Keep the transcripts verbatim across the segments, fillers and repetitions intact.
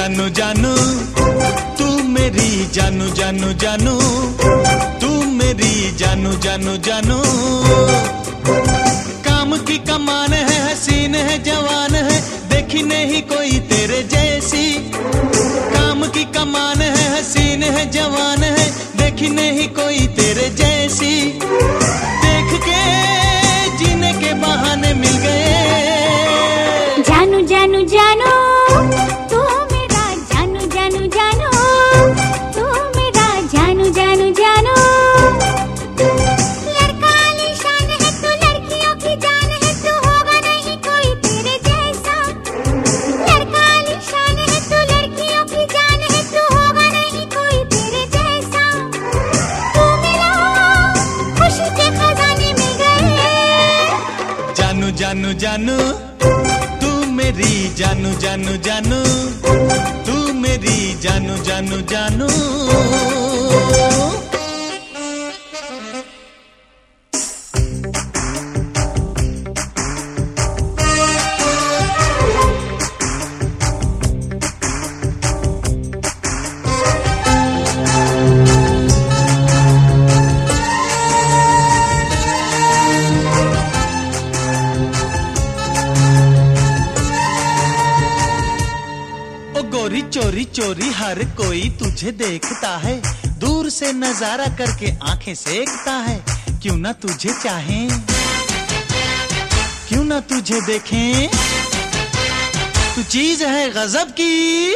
जानू जानू तू मेरी जानू जानू जानू तू मेरी जानू जानू जानू। काम की कमान है, हसीन है, जवान है, देखी नहीं कोई तेरे जैसी। काम की कमान है, हसीन है, जवान है, देखी नहीं कोई तेरे जैसी। देख के जीने के बहाने मिल गए। जानू जानू जानू तू मेरा जानू जानू जानू तू मेरा जानू जानू जानू। लड़का आलीशान है तू, लड़कियों की जान है तू, होगा नहीं कोई तेरे जैसा। लड़का आलीशान है तू, लड़कियों की जान है तू, होगा नहीं कोई तेरे जैसा। तू मिला खुशी के खजाने मिल गए। जानू जानू जानू तू मेरी जानू जानू जानू तू मेरी जानू जानू जानू। गोरी चोरी चोरी हर कोई तुझे देखता है, दूर से नजारा करके आंखें सेकता है। क्यों ना तुझे चाहें, क्यों ना तुझे देखें, तू चीज है गजब की।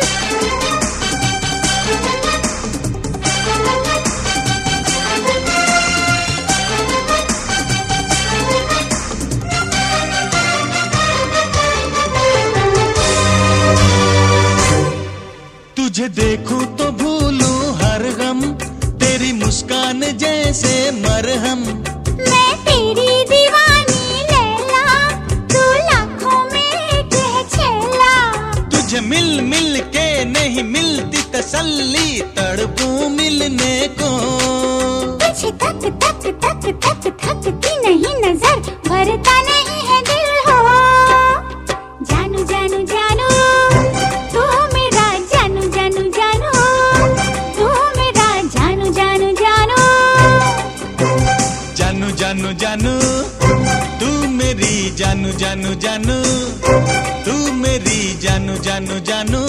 तुझे देखूं तो भूलूं हर गम, तेरी मुस्कान जैसे मरहम। मैं तेरी दीवानी लैला, तू लाखों में एक है छैला। तुझे मिल मिल के नहीं मिलती तसल्ली, तड़पूं मिलने को। तुझे तक तक तक तक थकती नहीं नजर, भरता नहीं है दिल हो। जानू जानू जानू तू मेरा जानू जानू जानू तू मेरा जानू जानू जानू। जानू जानू जानू तू मेरी जानू जानू जानू तू मेरी जानू जानू जानू।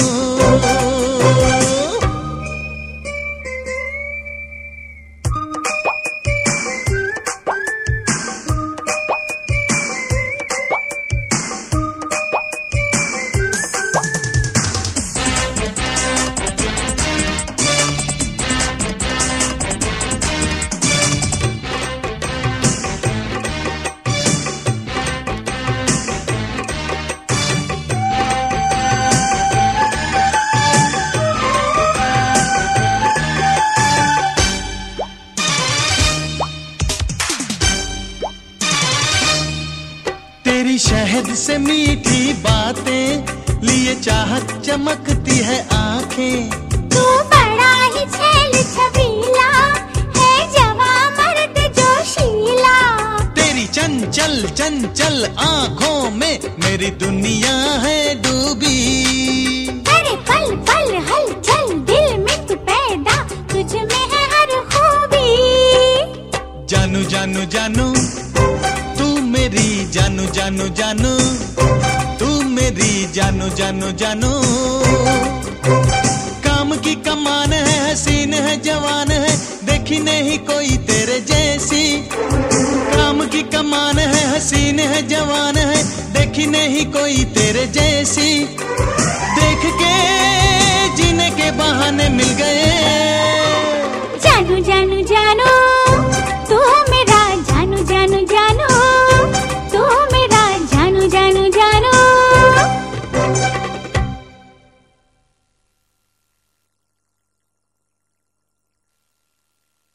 तेरी शहद से मीठी बातें लिए चाहत चमकती है आंखें। तू बड़ा ही छैल छबीला है, जवां मर्द जोशीला। तेरी चंचल चंचल आंखों में मेरी दुनिया है डूबी। अरे पल पल हलचल दिल में तू पैदा, तुझ में है हर खूबी। जानू जानू जानू तू मेरी जानू जानू जानू तू मेरी जानू जानू जानू। काम की कमान है, हसीन है, जवान है, देखी नहीं कोई तेरे जैसी। काम की कमान है, हसीन है, जवान है, देखी नहीं कोई तेरे जैसी। देख के जीने के बहाने मिल गए। जानू जानू जानू तू मेरा जानू जानू जानू